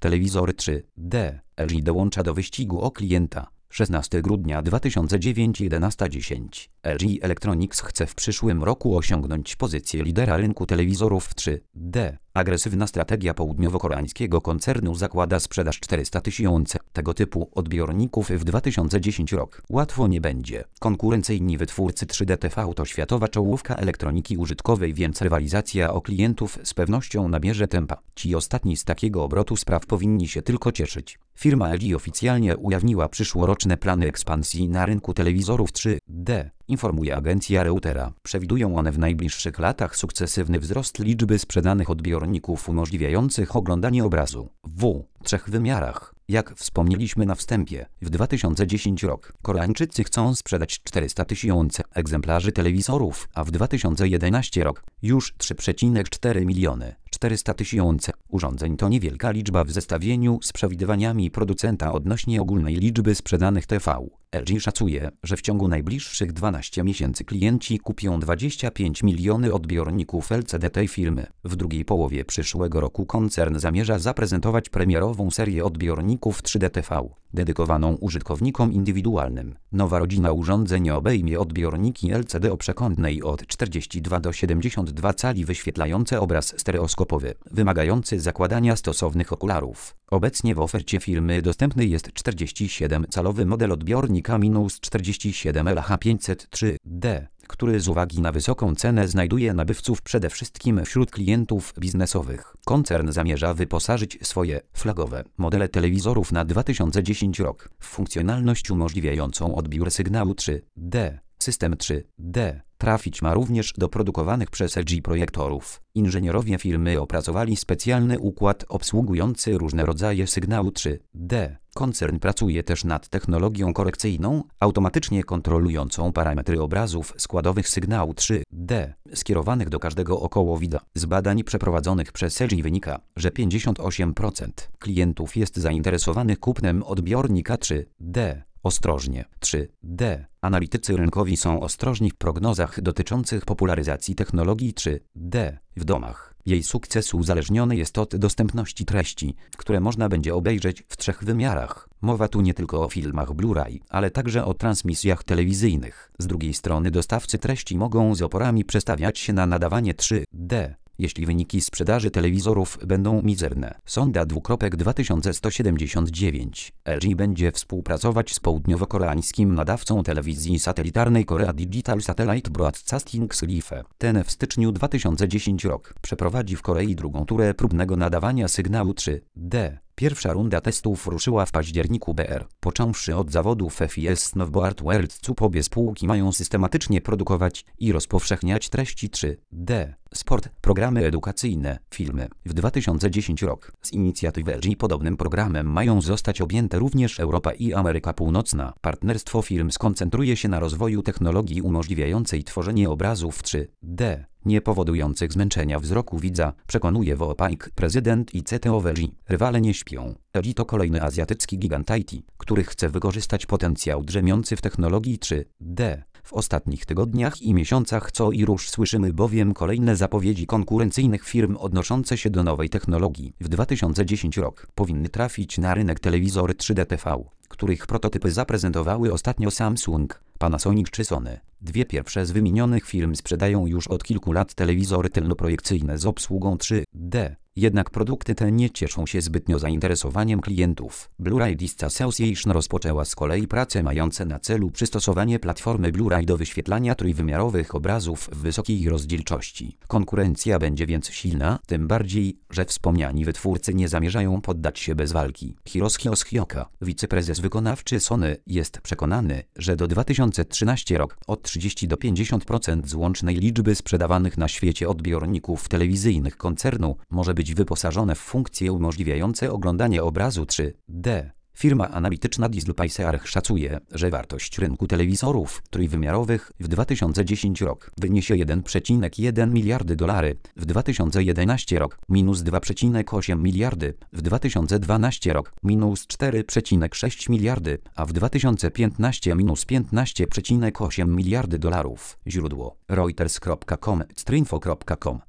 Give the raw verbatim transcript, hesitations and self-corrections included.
Telewizory trzy D. L G dołącza do wyścigu o klienta. szesnastego grudnia dwa tysiące dziewiątego jedenaście dziesięć. L G Electronics chce w przyszłym roku osiągnąć pozycję lidera rynku telewizorów trzy D. Agresywna strategia południowo-koreańskiego koncernu zakłada sprzedaż czterysta tysięcy tego typu odbiorników w dwa tysiące dziesiątym roku. Łatwo nie będzie. Konkurencyjni wytwórcy trzy D T V to światowa czołówka elektroniki użytkowej, więc rywalizacja o klientów z pewnością nabierze tempa. Ci ostatni z takiego obrotu spraw powinni się tylko cieszyć. Firma L G oficjalnie ujawniła przyszłoroczne plany ekspansji na rynku telewizorów trzy D. Informuje agencja Reutera. Przewidują one w najbliższych latach sukcesywny wzrost liczby sprzedanych odbiorników umożliwiających oglądanie obrazu w trzech wymiarach. Jak wspomnieliśmy na wstępie, w dwa tysiące dziesiątym roku Koreańczycy chcą sprzedać czterysta tysięcy egzemplarzy telewizorów, a w dwa tysiące jedenastym roku już trzy przecinek cztery miliony. czterysta tysięcy urządzeń to niewielka liczba w zestawieniu z przewidywaniami producenta odnośnie ogólnej liczby sprzedanych T V. L G szacuje, że w ciągu najbliższych dwunastu miesięcy klienci kupią dwadzieścia pięć milionów odbiorników L C D tej firmy. W drugiej połowie przyszłego roku koncern zamierza zaprezentować premierową serię odbiorników trzy D T V, dedykowaną użytkownikom indywidualnym. Nowa rodzina urządzeń obejmie odbiorniki L C D o przekątnej od czterdziestu dwóch do siedemdziesięciu dwóch cali wyświetlające obraz stereoskopowy, wymagający zakładania stosownych okularów. Obecnie w ofercie firmy dostępny jest czterdziestosiedemcalowy model odbiornika minus czterdzieści siedem L H pięćset trzy D, który z uwagi na wysoką cenę znajduje nabywców przede wszystkim wśród klientów biznesowych. Koncern zamierza wyposażyć swoje flagowe modele telewizorów na dwa tysiące dziesiąty rok w funkcjonalność umożliwiającą odbiór sygnału trzy D. System trzy D trafić ma również do produkowanych przez L G projektorów. Inżynierowie firmy opracowali specjalny układ obsługujący różne rodzaje sygnału trzy D. Koncern pracuje też nad technologią korekcyjną, automatycznie kontrolującą parametry obrazów składowych sygnału trzy D, skierowanych do każdego okołowida. Z badań przeprowadzonych przez L G wynika, że pięćdziesiąt osiem procent klientów jest zainteresowanych kupnem odbiornika trzy D. Ostrożnie. trzy D. Analitycy rynkowi są ostrożni w prognozach dotyczących popularyzacji technologii trzy D w domach. Jej sukces uzależniony jest od dostępności treści, które można będzie obejrzeć w trzech wymiarach. Mowa tu nie tylko o filmach Blu-ray, ale także o transmisjach telewizyjnych. Z drugiej strony dostawcy treści mogą z oporami przestawiać się na nadawanie trzy D. Jeśli wyniki sprzedaży telewizorów będą mizerne. Sonda dwa tysiące sto siedemdziesiąt dziewięć. L G będzie współpracować z południowo-koreańskim nadawcą telewizji satelitarnej Korea Digital Satellite Broadcasting S L I F E. Ten w styczniu dwa tysiące dziesiątego roku przeprowadzi w Korei drugą turę próbnego nadawania sygnału trzy D. Pierwsza runda testów ruszyła w październiku B R. Począwszy od zawodów F I S Snowboard World Cup, obie spółki mają systematycznie produkować i rozpowszechniać treści trzy D. Sport, programy edukacyjne, filmy. W dwa tysiące dziesiątym roku z inicjatywy L G podobnym programem mają zostać objęte również Europa i Ameryka Północna. Partnerstwo firm skoncentruje się na rozwoju technologii umożliwiającej tworzenie obrazów w trzy D. nie powodujących zmęczenia wzroku widza, przekonuje Woopike, prezydent i C T O w L G. Rywale nie śpią. L G to kolejny azjatycki gigant I T, który chce wykorzystać potencjał drzemiący w technologii trzy D. W ostatnich tygodniach i miesiącach co i róż słyszymy bowiem kolejne zapowiedzi konkurencyjnych firm odnoszące się do nowej technologii. W dwa tysiące dziesiątym roku powinny trafić na rynek telewizory trzy D T V, których prototypy zaprezentowały ostatnio Samsung, Panasonic czy Sony. Dwie pierwsze z wymienionych firm sprzedają już od kilku lat telewizory tylnoprojekcyjne z obsługą trzy D. Jednak produkty te nie cieszą się zbytnio zainteresowaniem klientów. Blu-ray Disc Association rozpoczęła z kolei prace mające na celu przystosowanie platformy Blu-ray do wyświetlania trójwymiarowych obrazów w wysokiej rozdzielczości. Konkurencja będzie więc silna, tym bardziej, że wspomniani wytwórcy nie zamierzają poddać się bez walki. Hiroshi Hioka, wiceprezes wykonawczy Sony, jest przekonany, że do dwa tysiące trzynastego roku od trzydziestu do pięćdziesięciu procent z łącznej liczby sprzedawanych na świecie odbiorników telewizyjnych koncernu może być wyposażone w funkcje umożliwiające oglądanie obrazu trzy D. Firma analityczna DisplayPacer szacuje, że wartość rynku telewizorów trójwymiarowych w dwa tysiące dziesiątym roku wyniesie jeden przecinek jeden miliardy dolarów, w dwa tysiące jedenastym roku minus dwa przecinek osiem miliardy, w dwa tysiące dwunastym roku minus cztery przecinek sześć miliardy, a w dwa tysiące piętnastym minus piętnaście przecinek osiem miliardy dolarów. Źródło Reuters kropka com, strinfo kropka com